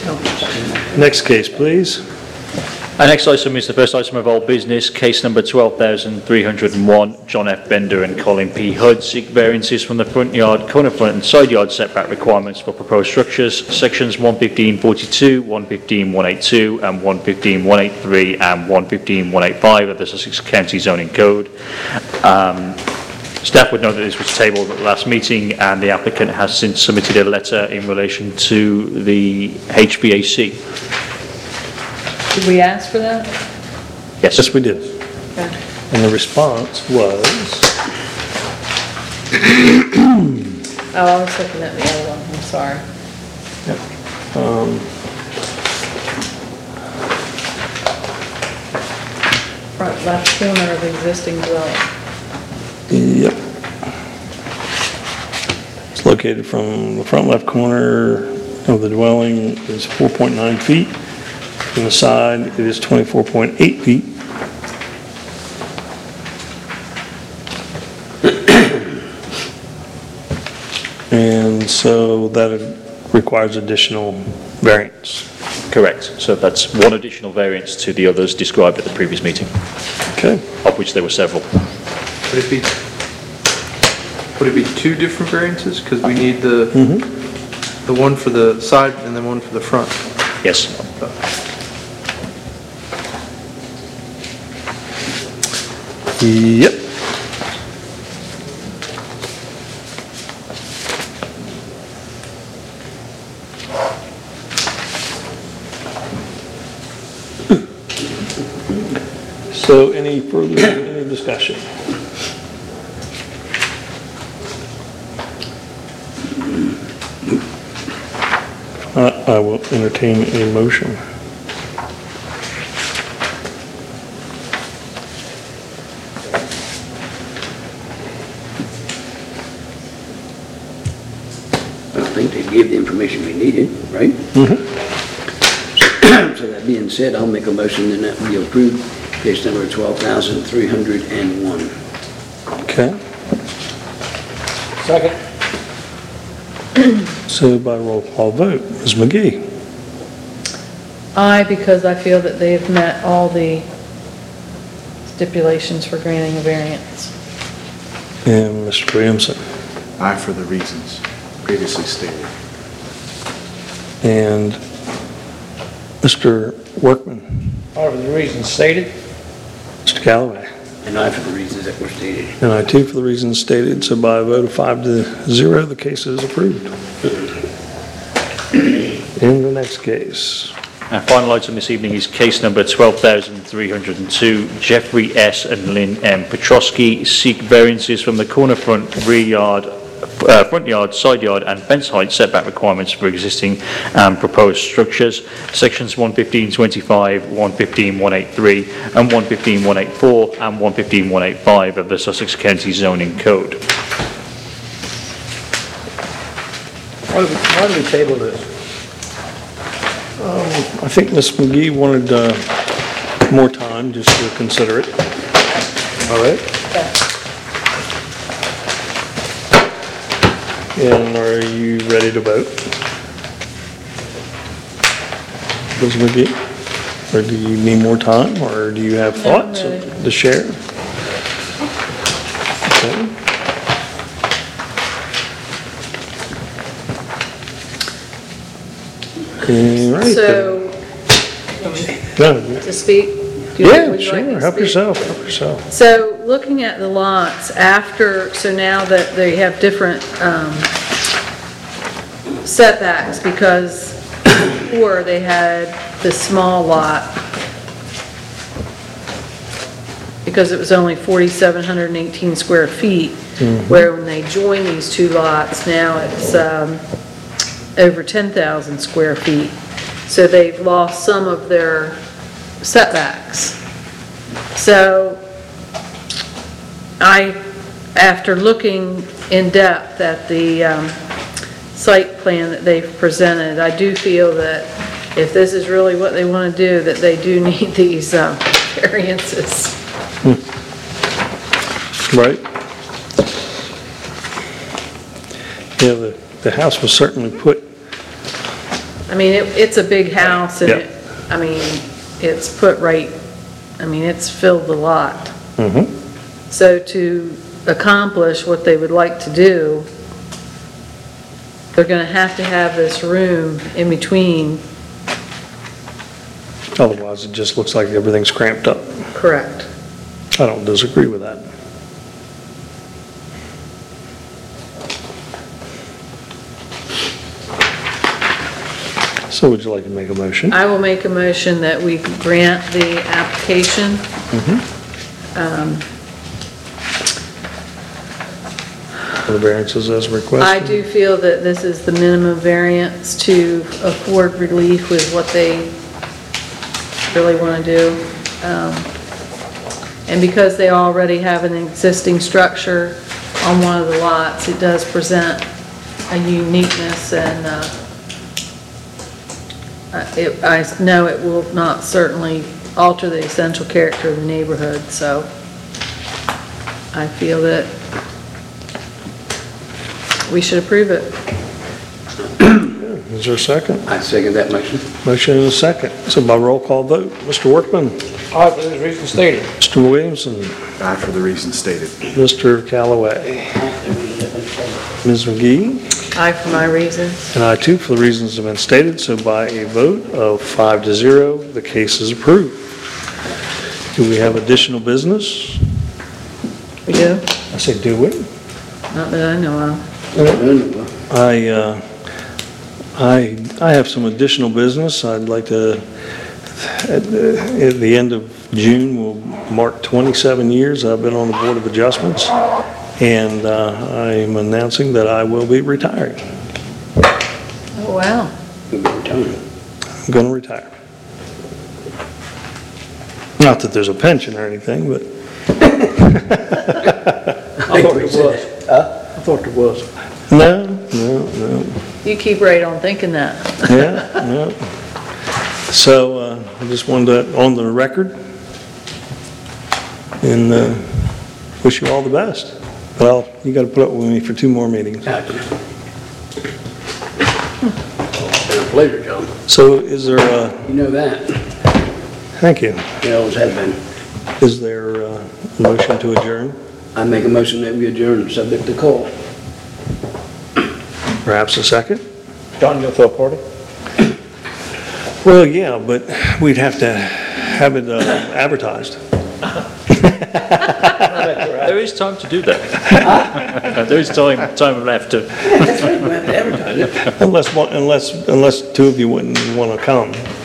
Next case, please. Our next item is the first item of old business, case number 12,301, John F. Bender and Colin P. Hood seek variances from the front yard, corner front and side yard setback requirements for proposed structures, sections 115.42, 115.182 and 115.183 and 115.185 of the Sussex County Zoning Code. Staff would note that this was tabled at the last meeting and the applicant has since submitted a letter in relation to the HVAC. Did we ask for that? Yes. Yes, we did. Okay. And the response was, Oh, I was looking at the other one, I'm sorry. Front left corner of existing dwelling. yep. It's located from the front left corner of the dwelling is 4.9 feet. From the side, it is 24.8 feet. And so that requires additional variance. Correct. So that's one additional variance to the others described at the previous meeting, Okay. of which there were several. Would it be two different variances? Because we need the one for the side and then one for the front. Yes. Yep. So any discussion? I will entertain a motion. I think they gave the information we needed, right? So that being said, I'll make a motion and that we approve case number 12,301. Okay. Second. So by roll call vote, Ms. McGee. Aye, because I feel that they have met all the stipulations for granting a variance. And Mr. Williamson. Aye for the reasons previously stated. And Mr. Workman. Aye for the reasons stated. Mr. Callaway. And I for the reasons that were stated. And I too for the reasons stated, so by a vote of 5-0, the case is approved. In the next case. Our final item this evening is case number 12,302, Jeffrey S. and Lynn M. Petrosky seek variances from the corner front, rear yard, front yard, side yard and fence height setback requirements for existing and proposed structures, sections 115.25, 115.183 and 115.184 and 115.185 of the Sussex County Zoning Code. Why do we table this? I think Ms. McGee wanted more time just to consider it. All right. And are you ready to vote? Ms. McGee? Or do you need more time, or do you have thoughts to share? Okay. All right. So, No, to speak? yeah, Would you like me sure. to Help speak? yourself. Help yourself. So looking at the lots after, so now that they have different setbacks, because before they had the small lot, because it was only 4,718 square feet, where when they join these two lots, now it's over 10,000 square feet. So they've lost some of their setbacks. So after looking in depth at the site plan that they've presented, I do feel that if this is really what they want to do, that they do need these variances. Right. Yeah, the house was certainly put I mean, it's a big house and Yep. I mean, it's put right, I mean, it's filled the lot. So to accomplish what they would like to do, they're gonna have to have this room in between. Otherwise, it just looks like everything's cramped up. Correct. I don't disagree with that. So would you like to make a motion? I will make a motion that we grant the application. For the variances as requested? I do feel that this is the minimum variance to afford relief with what they really want to do. And because they already have an existing structure on one of the lots, it does present a uniqueness and I know it will not certainly alter the essential character of the neighborhood, so I feel that we should approve it. Is there a second? I second that motion. Motion and a second. So by roll call vote, Mr. Workman, Aye, for the reasons stated. Mr. Williamson, Aye for the reasons stated. Mr. Callaway, Ms. McGee, Aye for my reasons. and I too, for the reasons that have been stated. So by a vote of 5-0, the case is approved. Do we have additional business? We do? I say, do we? Not that I know of. I have some additional business. I'd like to, at the end of June, we'll mark 27 years I've been on the Board of Adjustments, and I'm announcing that I will be retiring. Oh, wow. I'm going to retire. Not that there's a pension or anything, but I thought it was. I thought it was. no. You keep right on thinking that. Yeah, no. So I just wanted to, on the record, and wish you all the best. Well, you got to put up with me for 2 more meetings. It's been a pleasure, John. So is there a, You know that. thank you, You always have been. is there a motion to adjourn? I make a motion that we adjourn, subject to call. Perhaps a second? John, you'll throw a party? Well, yeah, but we'd have to have it advertised. There is time to do that. There is time left to. That's right, we have to advertise it. Unless 2 of you wouldn't want to come.